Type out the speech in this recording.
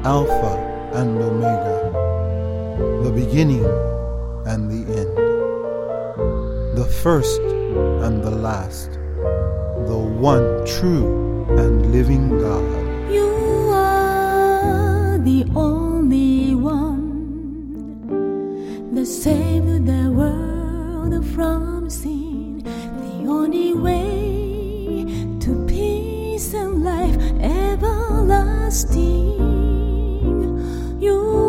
Alpha and Omega, the beginning and the end, the first and the last, the one true and living God. You are the only one that saved the world from sin, the only way to peace and life everlasting. You